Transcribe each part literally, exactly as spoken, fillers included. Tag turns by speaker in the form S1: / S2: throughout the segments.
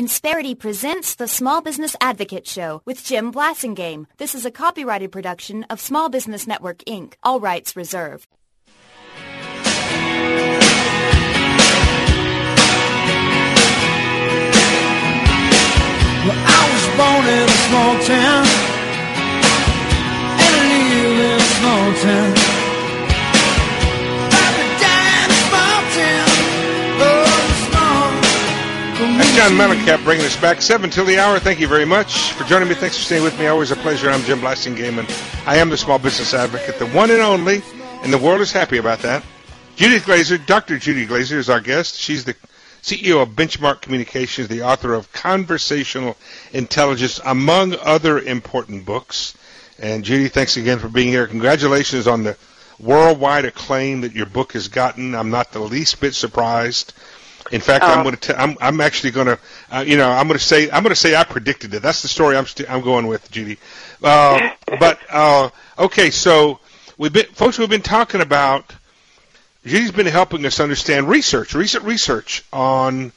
S1: Insperity presents the Small Business Advocate Show with Jim Blasingame. This is a copyrighted production of Small Business Network, Incorporated. All rights reserved.
S2: Well, I was born in a small town, and I live in a small town.
S3: That's John Mellencamp bringing us back. Seven till the hour. Thank you very much for joining me. Thanks for staying with me. Always a pleasure. I'm Jim Blasingame, and I am the Small Business Advocate, the one and only, and the world is happy about that. Judy Glazer, Doctor Judy Glazer is our guest. She's the C E O of Benchmark Communications, the author of Conversational Intelligence, among other important books. And Judy, thanks again for being here. Congratulations on the worldwide acclaim that your book has gotten. I'm not the least bit surprised. In fact, uh, I'm going to. I'm. I'm actually going to. Uh, you know, I'm going to say. I'm going to say I predicted it. That's the story I'm. St- I'm going with, Judy. Uh, but uh, okay, so we've been, folks. We've been talking about. Judy's been helping us understand research, recent research on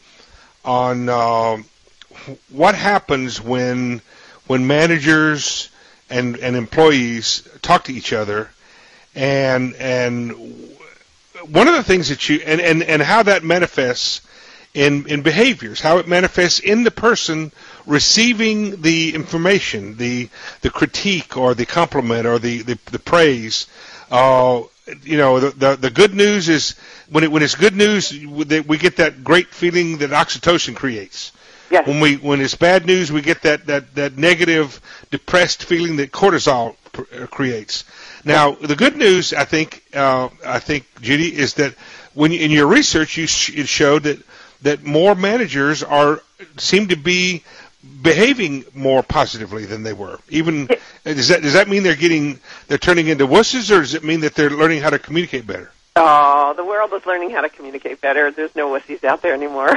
S3: on uh, what happens when when managers and and employees talk to each other, and and. One of the things that you, and, and, and how that manifests in, in behaviors, how it manifests in the person receiving the information, the the critique or the compliment or the, the, the praise. Uh, you know, the, the the good news is, when it when it's good news, we get that great feeling that oxytocin creates.
S4: Yes. When
S3: we when it's bad news, we get that, that, that negative, depressed feeling that cortisol pr- creates. Now, the good news, I think, uh, I think, Judy, is that when you, in your research, you sh- it showed that that more managers are seem to be behaving more positively than they were. Even does that does that mean they're getting they're turning into wusses, or does it mean that they're learning how to communicate better?
S4: Oh, the world is learning how to communicate better. There's no wussies out there anymore.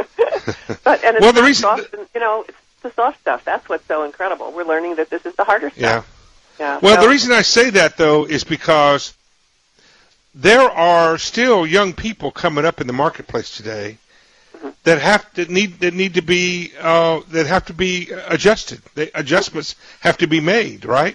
S4: but and it's
S3: well, the reason,
S4: soft, you know, it's the soft stuff. That's what's so incredible. We're learning that this is the harder stuff.
S3: Yeah.
S4: Yeah,
S3: well,
S4: so.
S3: the reason I say that, though, is because there are still young people coming up in the marketplace today mm-hmm. that have to need that need to be uh, that have to be adjusted. The adjustments have to be made, right?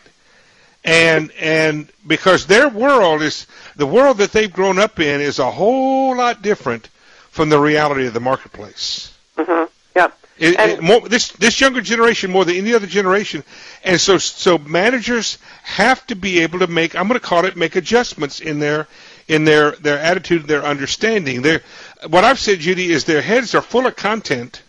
S3: And and because their world is the world that they've grown up in is a whole lot different from the reality of the marketplace.
S4: Mm-hmm. Yep.
S3: It, it, more, this this younger generation more than any other generation, and so so managers have to be able to make, I'm going to call it, make adjustments in their in their, their attitude, their understanding. Their what I've said, Judy, is their heads are full of content,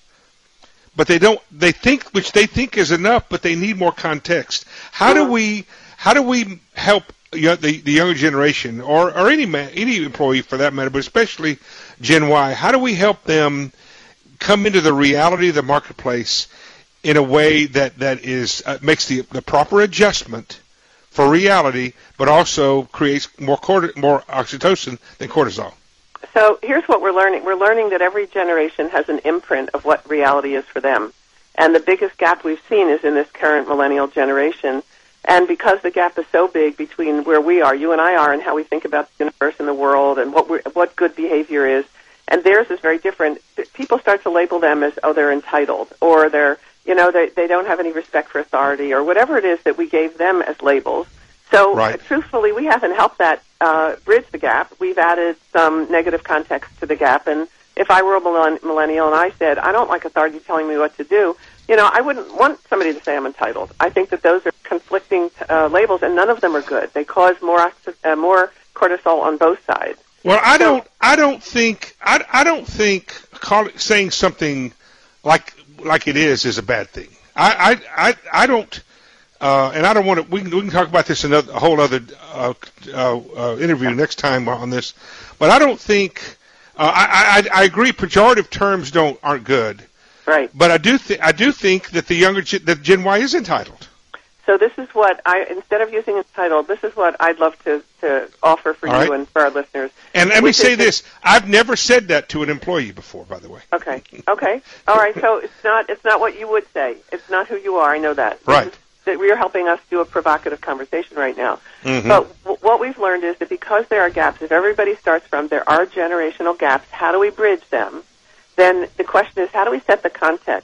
S3: but they don't they think which they think is enough, but they need more context. How do we how do we help the the younger generation, or or any man, any employee for that matter, but especially Gen Y? How do we help them come into the reality of the marketplace in a way that that is uh, makes the the proper adjustment for reality, but also creates more cort- more oxytocin than cortisol?
S4: So here's what we're learning. We're learning that every generation has an imprint of what reality is for them. And the biggest gap we've seen is in this current millennial generation. And because the gap is so big between where we are, you and I are, and how we think about the universe and the world and what we're, what good behavior is, and theirs is very different, people start to label them as, oh, they're entitled, or they're, you know, they, they don't have any respect for authority, or whatever it is that we gave them as labels. So,
S3: right.
S4: truthfully, we haven't helped that uh, bridge the gap. We've added some negative context to the gap, and if I were a millennial and I said, I don't like authority telling me what to do, you know, I wouldn't want somebody to say I'm entitled. I think that those are conflicting uh, labels, and none of them are good. They cause more uh, more cortisol on both sides.
S3: Well, I don't. I don't think. I, I don't think call it, saying something like like it is is a bad thing. I I I, I don't. Uh, and I don't want to. We can we can talk about this in a whole other uh, uh, uh, interview next time on this. But I don't think. Uh, I, I I agree. Pejorative terms don't aren't good.
S4: Right.
S3: But I do th- I do think that the younger that Gen Y is entitled.
S4: So this is what I, instead of using entitled, this is what I'd love to, to offer for
S3: All
S4: you
S3: right.
S4: and for our listeners.
S3: And let me say this: I've never said that to an employee before, by the way.
S4: Okay. Okay. All right. So it's not it's not what you would say. It's not who you are. I know that.
S3: Right.
S4: That we are helping us do a provocative conversation right now.
S3: Mm-hmm.
S4: But w- what we've learned is that because there are gaps, if everybody starts from there are generational gaps, how do we bridge them? Then the question is, how do we set the context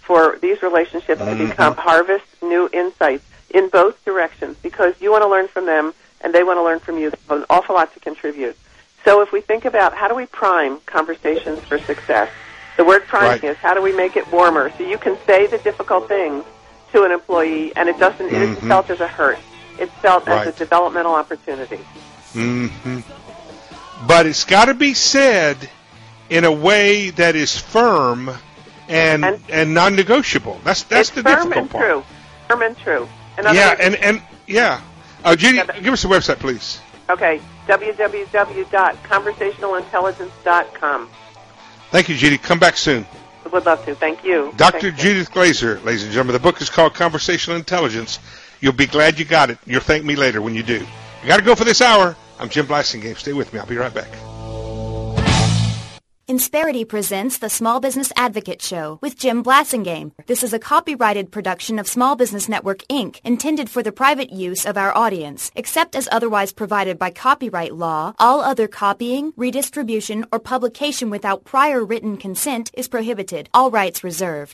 S4: for these relationships mm-hmm. to become harvest new insights in both directions, because you want to learn from them and they want to learn from you. They have an awful lot to contribute. So if we think about how do we prime conversations for success, the word priming right. is how do we make it warmer so you can say the difficult things to an employee and it doesn't mm-hmm. it isn't felt as a hurt. It's felt right. as a developmental opportunity.
S3: Mm-hmm. But it's got to be said in a way that is firm and and, and non-negotiable. That's that's
S4: it's
S3: the
S4: firm
S3: difficult
S4: and
S3: part.
S4: True. Firm and true. In
S3: yeah,
S4: words,
S3: and, and yeah. Uh, Judy, yeah, give us the website, please.
S4: Okay, w w w dot conversational intelligence dot com.
S3: Thank you, Judy. Come back soon.
S4: Would love to. Thank you.
S3: Doctor
S4: Thank
S3: Judith
S4: you.
S3: Glaser, ladies and gentlemen. The book is called Conversational Intelligence. You'll be glad you got it. You'll thank me later when you do. You got to go for this hour. I'm Jim Blasingame. Stay with me. I'll be right back.
S1: Insperity presents the Small Business Advocate Show with Jim Blasingame. This is a copyrighted production of Small Business Network, Incorporated, intended for the private use of our audience. Except as otherwise provided by copyright law, all other copying, redistribution, or publication without prior written consent is prohibited. All rights reserved.